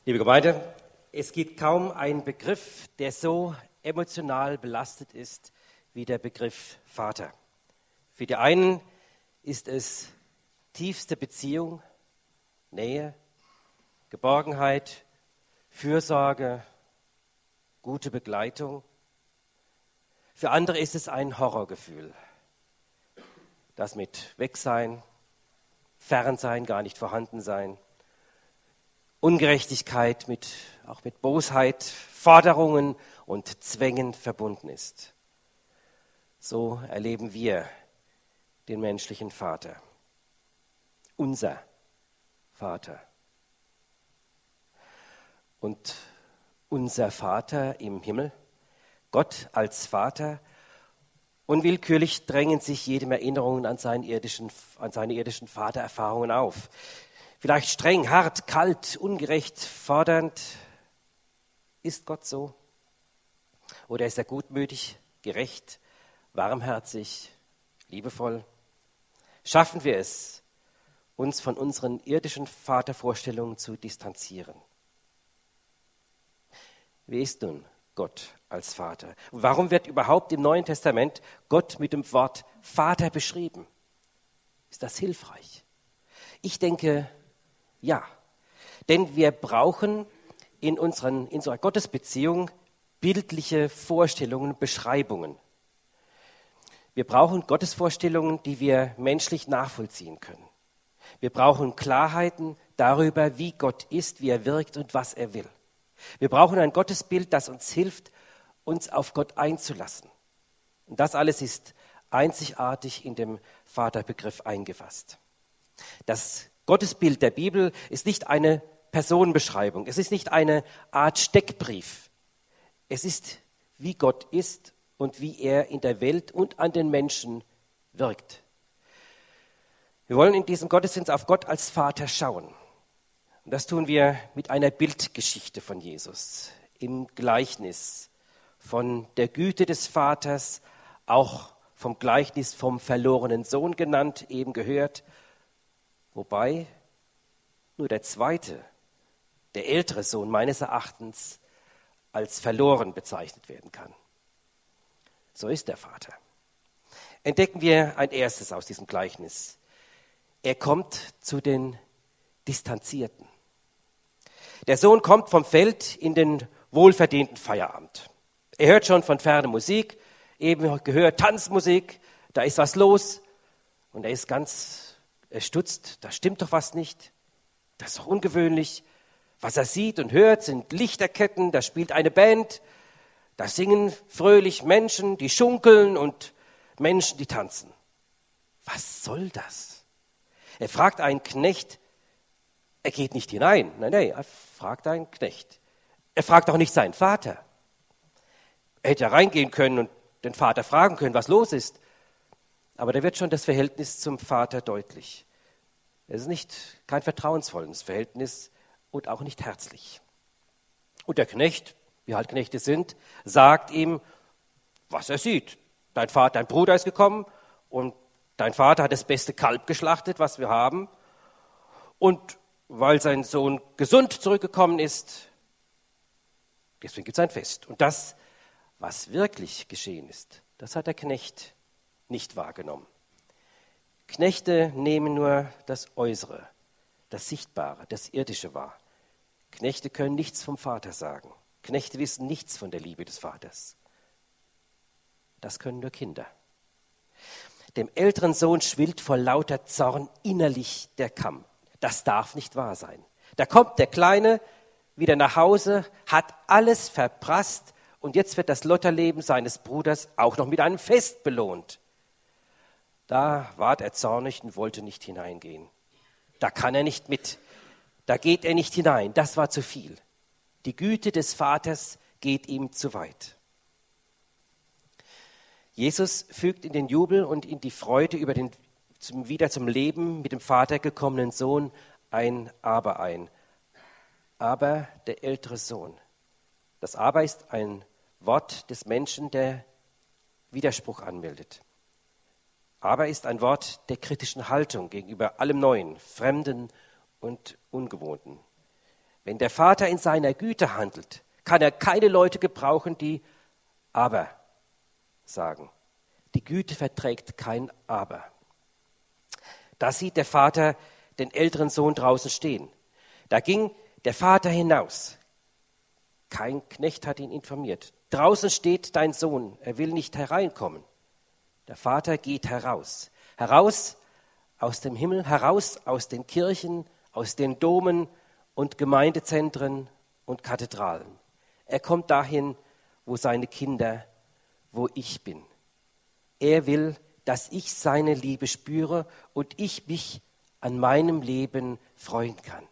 Liebe Gemeinde, es gibt kaum einen Begriff, der so emotional belastet ist wie der Begriff Vater. Für die einen ist es tiefste Beziehung, Nähe, Geborgenheit, Fürsorge, gute Begleitung. Für andere ist es ein Horrorgefühl, das mit Wegsein, Fernsein, gar nicht vorhanden sein, Ungerechtigkeit, auch mit Bosheit, Forderungen und Zwängen verbunden ist. So erleben wir den menschlichen Vater, unser Vater. Und unser Vater im Himmel, Gott als Vater, unwillkürlich drängen sich jedem Erinnerungen an seine irdischen Vatererfahrungen auf. Vielleicht streng, hart, kalt, ungerecht, fordernd. Ist Gott so? Oder ist er gutmütig, gerecht, warmherzig, liebevoll? Schaffen wir es, uns von unseren irdischen Vatervorstellungen zu distanzieren? Wie ist nun Gott als Vater? Und warum wird überhaupt im Neuen Testament Gott mit dem Wort Vater beschrieben? Ist das hilfreich? Ich denke, ja. Denn wir brauchen in unserer Gottesbeziehung bildliche Vorstellungen, Beschreibungen. Wir brauchen Gottesvorstellungen, die wir menschlich nachvollziehen können. Wir brauchen Klarheiten darüber, wie Gott ist, wie er wirkt und was er will. Wir brauchen ein Gottesbild, das uns hilft, uns auf Gott einzulassen. Und das alles ist einzigartig in dem Vaterbegriff eingefasst. Das Gottesbild der Bibel ist nicht eine Personenbeschreibung, es ist nicht eine Art Steckbrief. Es ist, wie Gott ist und wie er in der Welt und an den Menschen wirkt. Wir wollen in diesem Gottesdienst auf Gott als Vater schauen. Und das tun wir mit einer Bildgeschichte von Jesus, im Gleichnis von der Güte des Vaters, auch vom Gleichnis vom verlorenen Sohn genannt, eben gehört. Wobei nur der zweite, der ältere Sohn meines Erachtens, als verloren bezeichnet werden kann. So ist der Vater. Entdecken wir ein erstes aus diesem Gleichnis. Er kommt zu den Distanzierten. Der Sohn kommt vom Feld in den wohlverdienten Feierabend. Er hört schon von ferne Musik, eben gehört Tanzmusik, da ist was los und er stutzt, da stimmt doch was nicht, das ist doch ungewöhnlich. Was er sieht und hört, sind Lichterketten, da spielt eine Band, da singen fröhlich Menschen, die schunkeln und Menschen, die tanzen. Was soll das? Er fragt einen Knecht, er geht nicht hinein. Nein, er fragt einen Knecht. Er fragt auch nicht seinen Vater. Er hätte reingehen können und den Vater fragen können, was los ist. Aber da wird schon das Verhältnis zum Vater deutlich. Es ist kein vertrauensvolles Verhältnis und auch nicht herzlich. Und der Knecht, wie halt Knechte sind, sagt ihm, was er sieht. Dein Bruder ist gekommen und dein Vater hat das beste Kalb geschlachtet, was wir haben. Und weil sein Sohn gesund zurückgekommen ist, deswegen gibt es ein Fest. Und das, was wirklich geschehen ist, das hat der Knecht nicht wahrgenommen. Knechte nehmen nur das Äußere, das Sichtbare, das Irdische wahr. Knechte können nichts vom Vater sagen. Knechte wissen nichts von der Liebe des Vaters. Das können nur Kinder. Dem älteren Sohn schwillt vor lauter Zorn innerlich der Kamm. Das darf nicht wahr sein. Da kommt der Kleine wieder nach Hause, hat alles verprasst und jetzt wird das Lotterleben seines Bruders auch noch mit einem Fest belohnt. Da ward er zornig und wollte nicht hineingehen. Da kann er nicht mit. Da geht er nicht hinein. Das war zu viel. Die Güte des Vaters geht ihm zu weit. Jesus fügt in den Jubel und in die Freude über den wieder zum Leben mit dem Vater gekommenen Sohn ein Aber ein. Aber der ältere Sohn. Das Aber ist ein Wort des Menschen, der Widerspruch anmeldet. Aber ist ein Wort der kritischen Haltung gegenüber allem Neuen, Fremden und Ungewohnten. Wenn der Vater in seiner Güte handelt, kann er keine Leute gebrauchen, die aber sagen. Die Güte verträgt kein Aber. Da sieht der Vater den älteren Sohn draußen stehen. Da ging der Vater hinaus. Kein Knecht hat ihn informiert. Draußen steht dein Sohn, er will nicht hereinkommen. Der Vater geht heraus. Heraus aus dem Himmel, heraus aus den Kirchen, aus den Domen und Gemeindezentren und Kathedralen. Er kommt dahin, wo seine Kinder, wo ich bin. Er will, dass ich seine Liebe spüre und ich mich an meinem Leben freuen kann.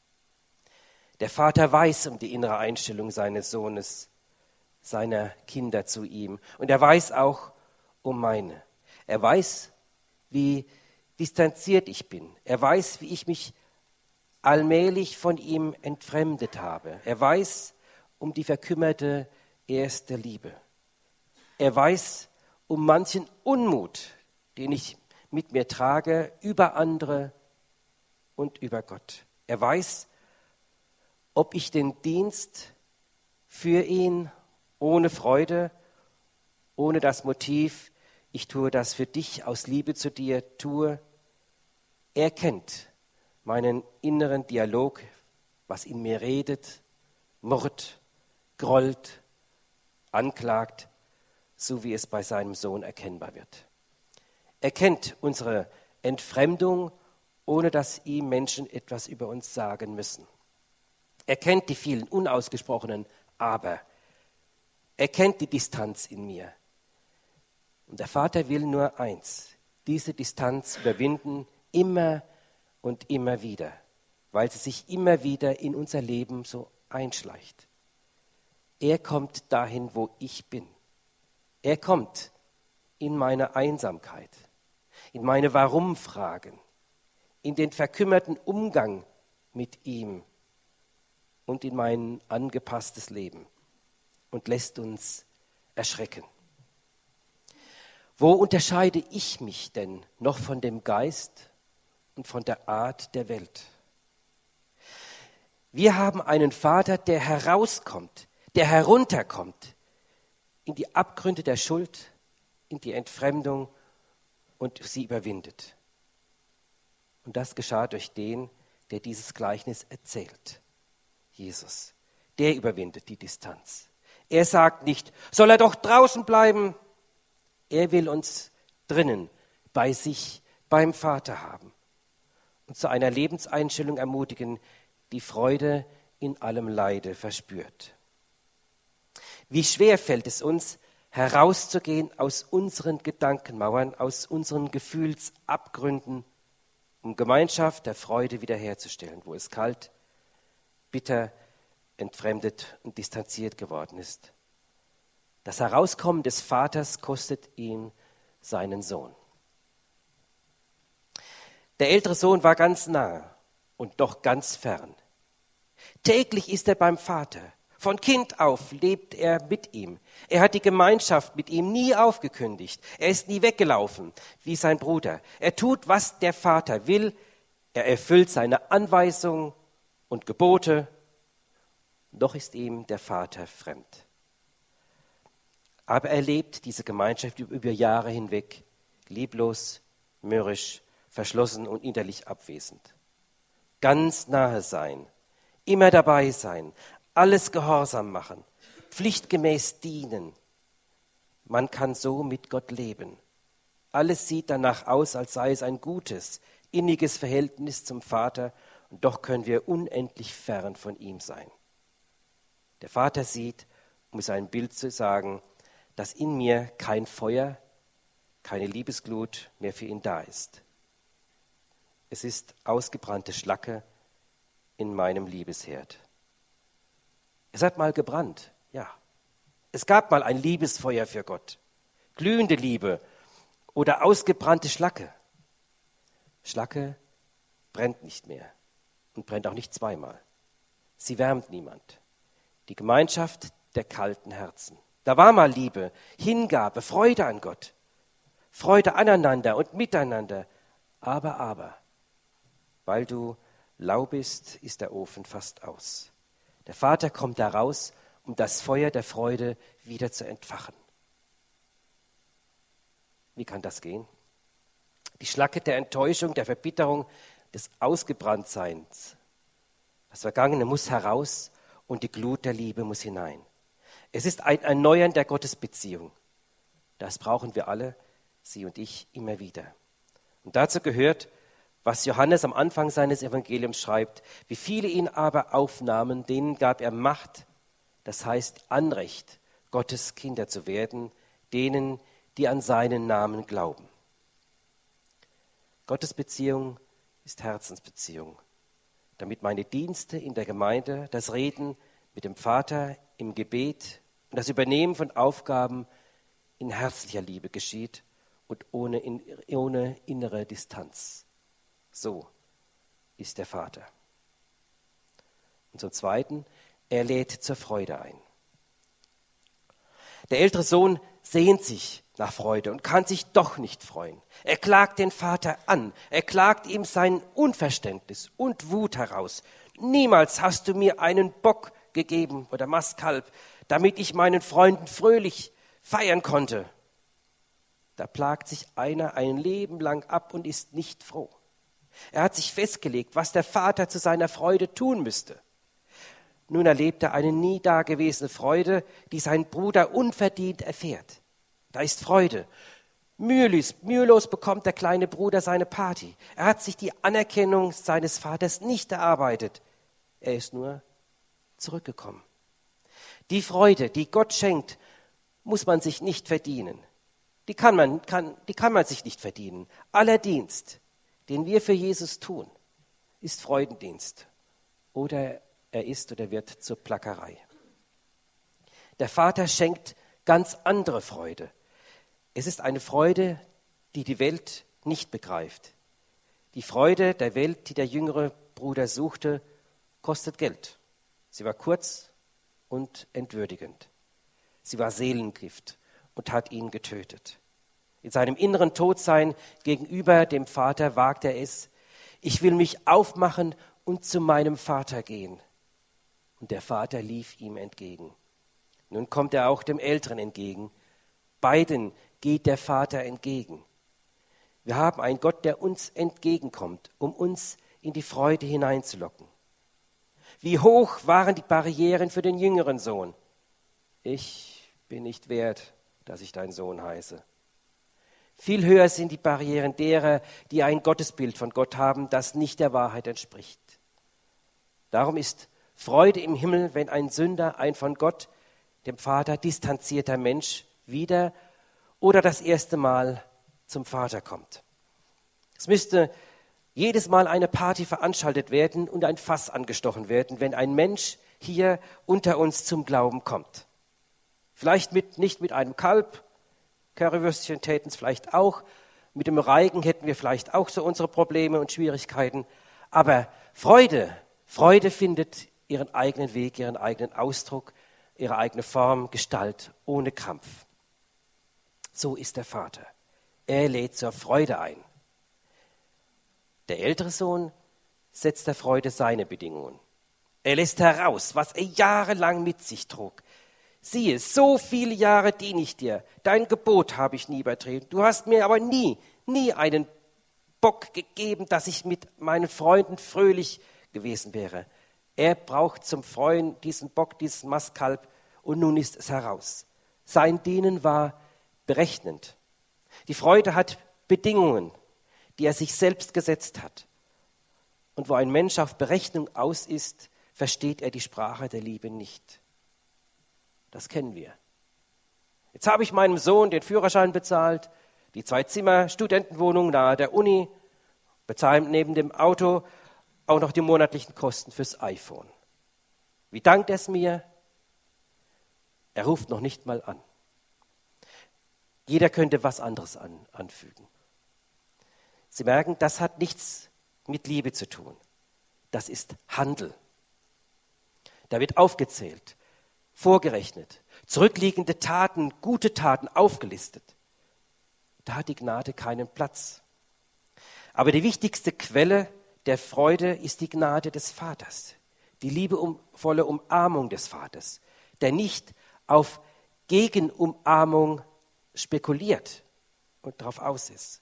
Der Vater weiß um die innere Einstellung seines Sohnes, seiner Kinder zu ihm. Und er weiß auch um meine. Er weiß, wie distanziert ich bin. Er weiß, wie ich mich allmählich von ihm entfremdet habe. Er weiß um die verkümmerte erste Liebe. Er weiß um manchen Unmut, den ich mit mir trage, über andere und über Gott. Er weiß, ob ich den Dienst für ihn ohne Freude, ohne das Motiv, ich tue das für dich aus Liebe zu dir, tue. Er kennt meinen inneren Dialog, was in mir redet, murrt, grollt, anklagt, so wie es bei seinem Sohn erkennbar wird. Er kennt unsere Entfremdung, ohne dass ihm Menschen etwas über uns sagen müssen. Er kennt die vielen unausgesprochenen Aber. Er kennt die Distanz in mir. Und der Vater will nur eins, diese Distanz überwinden, immer und immer wieder, weil sie sich immer wieder in unser Leben so einschleicht. Er kommt dahin, wo ich bin. Er kommt in meine Einsamkeit, in meine Warum-Fragen, in den verkümmerten Umgang mit ihm und in mein angepasstes Leben und lässt uns erschrecken. Wo unterscheide ich mich denn noch von dem Geist und von der Art der Welt? Wir haben einen Vater, der herauskommt, der herunterkommt in die Abgründe der Schuld, in die Entfremdung und sie überwindet. Und das geschah durch den, der dieses Gleichnis erzählt. Jesus, der überwindet die Distanz. Er sagt nicht, soll er doch draußen bleiben. Er will uns drinnen bei sich, beim Vater haben und zu einer Lebenseinstellung ermutigen, die Freude in allem Leide verspürt. Wie schwer fällt es uns, herauszugehen aus unseren Gedankenmauern, aus unseren Gefühlsabgründen, um Gemeinschaft der Freude wiederherzustellen, wo es kalt, bitter, entfremdet und distanziert geworden ist. Das Herauskommen des Vaters kostet ihn seinen Sohn. Der ältere Sohn war ganz nah und doch ganz fern. Täglich ist er beim Vater. Von Kind auf lebt er mit ihm. Er hat die Gemeinschaft mit ihm nie aufgekündigt. Er ist nie weggelaufen wie sein Bruder. Er tut, was der Vater will. Er erfüllt seine Anweisungen und Gebote. Doch ist ihm der Vater fremd. Aber er lebt diese Gemeinschaft über Jahre hinweg, lieblos, mürrisch, verschlossen und innerlich abwesend. Ganz nahe sein, immer dabei sein, alles gehorsam machen, pflichtgemäß dienen. Man kann so mit Gott leben. Alles sieht danach aus, als sei es ein gutes, inniges Verhältnis zum Vater, und doch können wir unendlich fern von ihm sein. Der Vater sieht, um sein Bild zu sagen, dass in mir kein Feuer, keine Liebesglut mehr für ihn da ist. Es ist ausgebrannte Schlacke in meinem Liebesherd. Es hat mal gebrannt, ja. Es gab mal ein Liebesfeuer für Gott, glühende Liebe oder ausgebrannte Schlacke. Schlacke brennt nicht mehr und brennt auch nicht zweimal. Sie wärmt niemand. Die Gemeinschaft der kalten Herzen. Da war mal Liebe, Hingabe, Freude an Gott, Freude aneinander und miteinander. Aber, weil du Lau bist, ist der Ofen fast aus. Der Vater kommt da raus, um das Feuer der Freude wieder zu entfachen. Wie kann das gehen? Die Schlacke der Enttäuschung, der Verbitterung, des Ausgebranntseins. Das Vergangene muss heraus und die Glut der Liebe muss hinein. Es ist ein Erneuern der Gottesbeziehung. Das brauchen wir alle, Sie und ich, immer wieder. Und dazu gehört, was Johannes am Anfang seines Evangeliums schreibt: Wie viele ihn aber aufnahmen, denen gab er Macht, das heißt Anrecht, Gottes Kinder zu werden, denen, die an seinen Namen glauben. Gottesbeziehung ist Herzensbeziehung, damit meine Dienste in der Gemeinde, das Reden mit dem Vater im Gebet und das Übernehmen von Aufgaben in herzlicher Liebe geschieht und ohne innere Distanz. So ist der Vater. Und zum Zweiten, er lädt zur Freude ein. Der ältere Sohn sehnt sich nach Freude und kann sich doch nicht freuen. Er klagt den Vater an. Er klagt ihm sein Unverständnis und Wut heraus. Niemals hast du mir einen Bock gegeben oder Mastkalb, damit ich meinen Freunden fröhlich feiern konnte. Da plagt sich einer ein Leben lang ab und ist nicht froh. Er hat sich festgelegt, was der Vater zu seiner Freude tun müsste. Nun erlebt er eine nie dagewesene Freude, die sein Bruder unverdient erfährt. Da ist Freude. Mühelos bekommt der kleine Bruder seine Party. Er hat sich die Anerkennung seines Vaters nicht erarbeitet. Er ist nur zurückgekommen. Die Freude, die Gott schenkt, muss man sich nicht verdienen. Die kann man sich nicht verdienen. Aller Dienst, den wir für Jesus tun, ist Freudendienst. Oder er ist oder wird zur Plackerei. Der Vater schenkt ganz andere Freude. Es ist eine Freude, die die Welt nicht begreift. Die Freude der Welt, die der jüngere Bruder suchte, kostet Geld. Sie war kurz und entwürdigend. Sie war Seelengift und hat ihn getötet. In seinem inneren Todsein gegenüber dem Vater wagt er es: Ich will mich aufmachen und zu meinem Vater gehen. Und der Vater lief ihm entgegen. Nun kommt er auch dem Älteren entgegen. Beiden geht der Vater entgegen. Wir haben einen Gott, der uns entgegenkommt, um uns in die Freude hineinzulocken. Wie hoch waren die Barrieren für den jüngeren Sohn? Ich bin nicht wert, dass ich dein Sohn heiße. Viel höher sind die Barrieren derer, die ein Gottesbild von Gott haben, das nicht der Wahrheit entspricht. Darum ist Freude im Himmel, wenn ein Sünder, ein von Gott, dem Vater, distanzierter Mensch wieder oder das erste Mal zum Vater kommt. Es müsste jedes Mal eine Party veranstaltet werden und ein Fass angestochen werden, wenn ein Mensch hier unter uns zum Glauben kommt. Vielleicht nicht mit einem Kalb, Currywürstchen täten es vielleicht auch, mit dem Reigen hätten wir vielleicht auch so unsere Probleme und Schwierigkeiten, aber Freude findet ihren eigenen Weg, ihren eigenen Ausdruck, ihre eigene Form, Gestalt, ohne Krampf. So ist der Vater. Er lädt zur Freude ein. Der ältere Sohn setzt der Freude seine Bedingungen. Er lässt heraus, was er jahrelang mit sich trug. Siehe, so viele Jahre diene ich dir, dein Gebot habe ich nie übertreten. Du hast mir aber nie einen Bock gegeben, dass ich mit meinen Freunden fröhlich gewesen wäre. Er braucht zum Freuen diesen Bock, dieses Mastkalb, und nun ist es heraus. Sein Dienen war berechnend. Die Freude hat Bedingungen, die er sich selbst gesetzt hat. Und wo ein Mensch auf Berechnung aus ist, versteht er die Sprache der Liebe nicht. Das kennen wir. Jetzt habe ich meinem Sohn den Führerschein bezahlt, die 2-Zimmer-Studentenwohnung nahe der Uni, bezahle neben dem Auto auch noch die monatlichen Kosten fürs iPhone. Wie dankt er es mir? Er ruft noch nicht mal an. Jeder könnte was anderes anfügen. Sie merken, das hat nichts mit Liebe zu tun. Das ist Handel. Da wird aufgezählt, vorgerechnet, zurückliegende Taten, gute Taten aufgelistet. Da hat die Gnade keinen Platz. Aber die wichtigste Quelle der Freude ist die Gnade des Vaters, die liebevolle Umarmung des Vaters, der nicht auf Gegenumarmung spekuliert und darauf aus ist.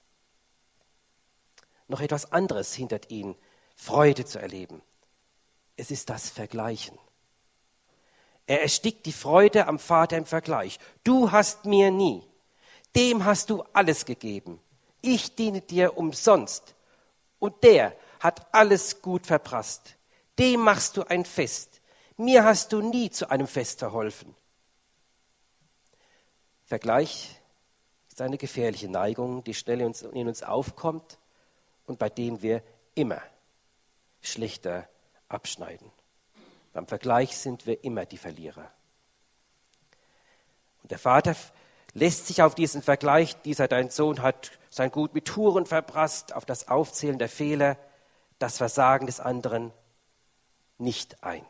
Noch etwas anderes hindert ihn, Freude zu erleben. Es ist das Vergleichen. Er erstickt die Freude am Vater im Vergleich. Du hast mir nie, dem hast du alles gegeben. Ich diene dir umsonst. Und der hat alles gut verprasst. Dem machst du ein Fest. Mir hast du nie zu einem Fest verholfen. Vergleich ist eine gefährliche Neigung, die schnell in uns aufkommt und bei dem wir immer schlechter abschneiden. Beim Vergleich sind wir immer die Verlierer. Und der Vater lässt sich auf diesen Vergleich, dein Sohn hat sein Gut mit Huren verprasst, auf das Aufzählen der Fehler, das Versagen des anderen nicht ein.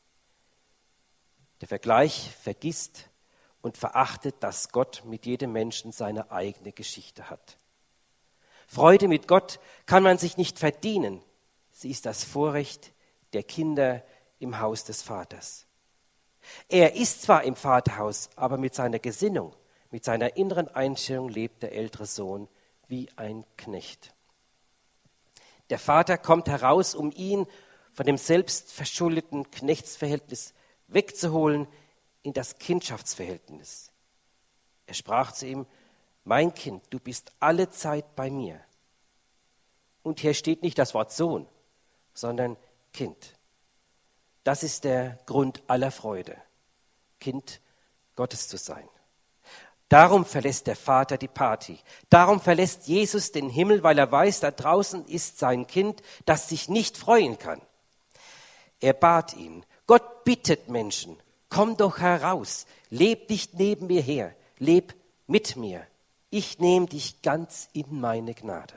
Der Vergleich vergisst und verachtet, dass Gott mit jedem Menschen seine eigene Geschichte hat. Freude mit Gott kann man sich nicht verdienen. Sie ist das Vorrecht der Kinder im Haus des Vaters. Er ist zwar im Vaterhaus, aber mit seiner Gesinnung, mit seiner inneren Einstellung lebt der ältere Sohn wie ein Knecht. Der Vater kommt heraus, um ihn von dem selbstverschuldeten Knechtsverhältnis wegzuholen in das Kindschaftsverhältnis. Er sprach zu ihm: Mein Kind, du bist alle Zeit bei mir. Und hier steht nicht das Wort Sohn, sondern Kind. Das ist der Grund aller Freude, Kind Gottes zu sein. Darum verlässt der Vater die Party. Darum verlässt Jesus den Himmel, weil er weiß, da draußen ist sein Kind, das sich nicht freuen kann. Er bat ihn: Gott bittet Menschen, komm doch heraus, leb nicht neben mir her, leb mit mir. Ich nehme dich ganz in meine Gnade.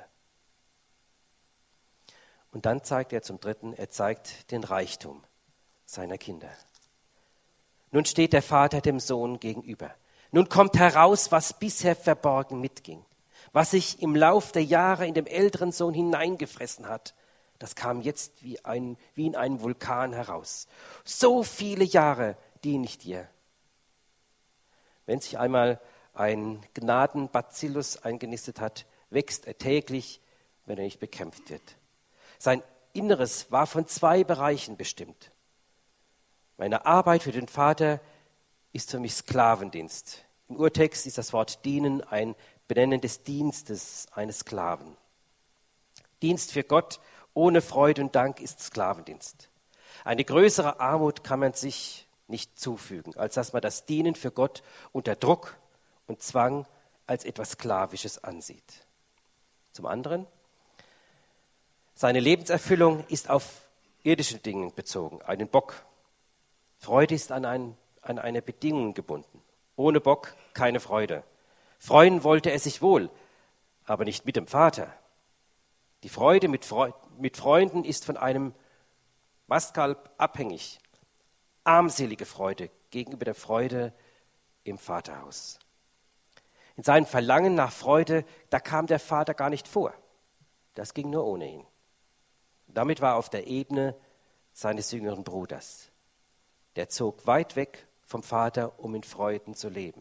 Und dann zeigt er zum Dritten, er zeigt den Reichtum seiner Kinder. Nun steht der Vater dem Sohn gegenüber. Nun kommt heraus, was bisher verborgen mitging, was sich im Lauf der Jahre in dem älteren Sohn hineingefressen hat. Das kam jetzt wie in einem Vulkan heraus. So viele Jahre diene ich dir. Wenn sich einmal ein Gnadenbazillus eingenistet hat, wächst er täglich, wenn er nicht bekämpft wird. Sein Inneres war von 2 Bereichen bestimmt. Meine Arbeit für den Vater ist für mich Sklavendienst. Im Urtext ist das Wort dienen ein Benennen des Dienstes eines Sklaven. Dienst für Gott ohne Freude und Dank ist Sklavendienst. Eine größere Armut kann man sich nicht zufügen, als dass man das Dienen für Gott unter Druck und Zwang als etwas Sklavisches ansieht. Zum anderen, seine Lebenserfüllung ist auf irdische Dinge bezogen, einen Bock. Freude ist an eine Bedingung gebunden. Ohne Bock keine Freude. Freuen wollte er sich wohl, aber nicht mit dem Vater. Die Freude mit Freunden ist von einem Mastkalb abhängig. Armselige Freude gegenüber der Freude im Vaterhaus. In seinem Verlangen nach Freude, da kam der Vater gar nicht vor. Das ging nur ohne ihn. Damit war er auf der Ebene seines jüngeren Bruders. Der zog weit weg vom Vater, um in Freuden zu leben.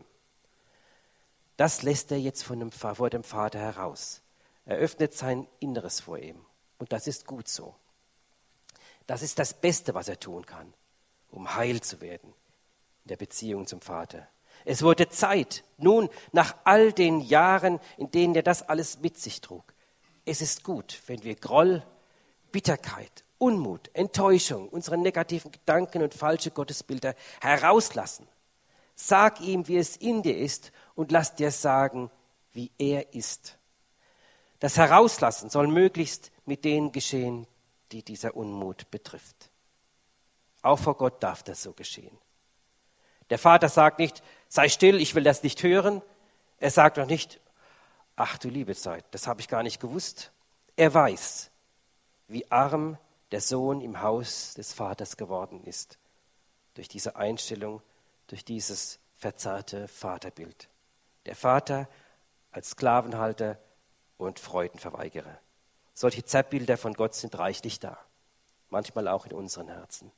Das lässt er jetzt vor dem Vater heraus. Er öffnet sein Inneres vor ihm. Und das ist gut so. Das ist das Beste, was er tun kann, um heil zu werden in der Beziehung zum Vater. Es wurde Zeit, nun nach all den Jahren, in denen er das alles mit sich trug. Es ist gut, wenn wir Groll, Bitterkeit, Unmut, Enttäuschung, unsere negativen Gedanken und falsche Gottesbilder herauslassen. Sag ihm, wie es in dir ist, und lass dir sagen, wie er ist. Das Herauslassen soll möglichst mit denen geschehen, die dieser Unmut betrifft. Auch vor Gott darf das so geschehen. Der Vater sagt nicht: Sei still, ich will das nicht hören. Er sagt auch nicht: Ach du liebe Zeit, das habe ich gar nicht gewusst. Er weiß, wie arm der Sohn im Haus des Vaters geworden ist, durch diese Einstellung, durch dieses verzerrte Vaterbild. Der Vater als Sklavenhalter und Freudenverweigerer. Solche Zerrbilder von Gott sind reichlich da, manchmal auch in unseren Herzen.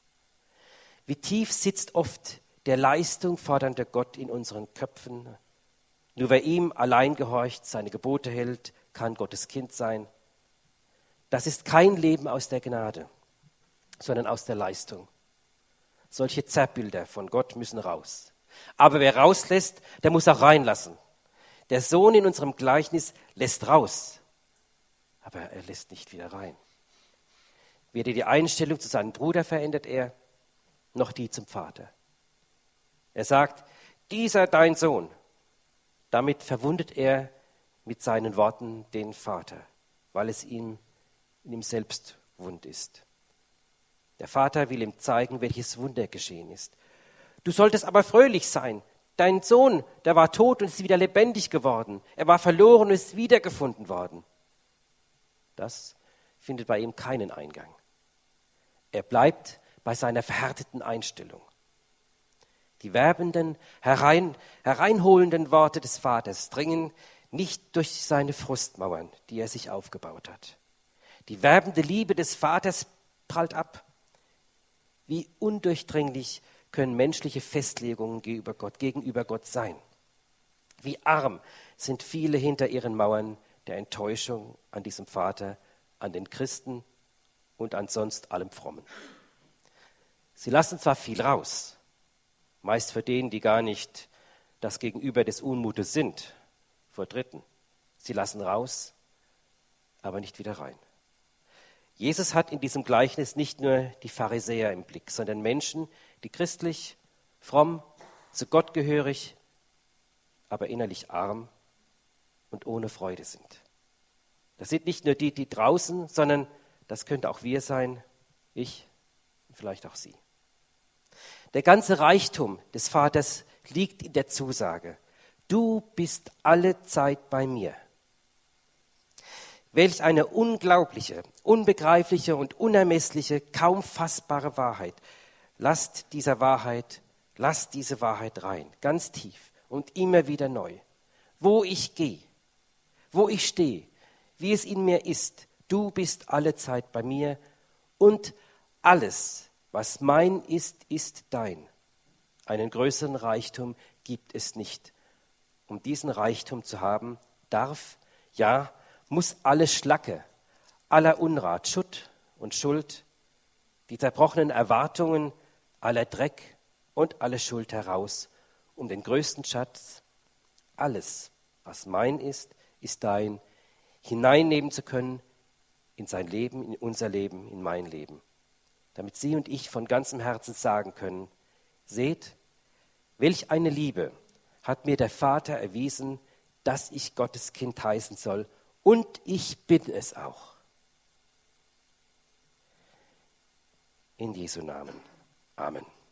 Wie tief sitzt oft der Leistung fordernde Gott in unseren Köpfen. Nur wer ihm allein gehorcht, seine Gebote hält, kann Gottes Kind sein. Das ist kein Leben aus der Gnade, sondern aus der Leistung. Solche Zerrbilder von Gott müssen raus. Aber wer rauslässt, der muss auch reinlassen. Der Sohn in unserem Gleichnis lässt raus, aber er lässt nicht wieder rein. Weder die Einstellung zu seinem Bruder verändert er, noch die zum Vater. Er sagt, dieser dein Sohn. Damit verwundet er mit seinen Worten den Vater, weil es in ihm selbst wund ist. Der Vater will ihm zeigen, welches Wunder geschehen ist. Du solltest aber fröhlich sein. Dein Sohn, der war tot und ist wieder lebendig geworden. Er war verloren und ist wiedergefunden worden. Das findet bei ihm keinen Eingang. Er bleibt bei seiner verhärteten Einstellung. Die werbenden, hereinholenden Worte des Vaters dringen nicht durch seine Frustmauern, die er sich aufgebaut hat. Die werbende Liebe des Vaters prallt ab. Wie undurchdringlich können menschliche Festlegungen gegenüber Gott sein? Wie arm sind viele hinter ihren Mauern der Enttäuschung an diesem Vater, an den Christen und an sonst allem Frommen. Sie lassen zwar viel raus, meist für denen, die gar nicht das Gegenüber des Unmutes sind, vor Dritten. Sie lassen raus, aber nicht wieder rein. Jesus hat in diesem Gleichnis nicht nur die Pharisäer im Blick, sondern Menschen, die christlich, fromm, zu Gott gehörig, aber innerlich arm und ohne Freude sind. Das sind nicht nur die draußen, sondern das könnte auch wir sein, ich, vielleicht auch Sie. Der ganze Reichtum des Vaters liegt in der Zusage, du bist alle Zeit bei mir. Welch eine unglaubliche, unbegreifliche und unermessliche, kaum fassbare Wahrheit. Lasst diese Wahrheit rein, ganz tief und immer wieder neu. Wo ich gehe, wo ich stehe, wie es in mir ist, du bist alle Zeit bei mir und alles, was mein ist, ist dein. Einen größeren Reichtum gibt es nicht. Um diesen Reichtum zu haben, muss alle Schlacke, aller Unrat, Schutt und Schuld, die zerbrochenen Erwartungen, aller Dreck und alle Schuld heraus, um den größten Schatz, alles, was mein ist, ist dein, hineinnehmen zu können in sein Leben, in unser Leben, in mein Leben. Damit Sie und ich von ganzem Herzen sagen können, seht, welch eine Liebe hat mir der Vater erwiesen, dass ich Gottes Kind heißen soll, und ich bin es auch. In Jesu Namen. Amen.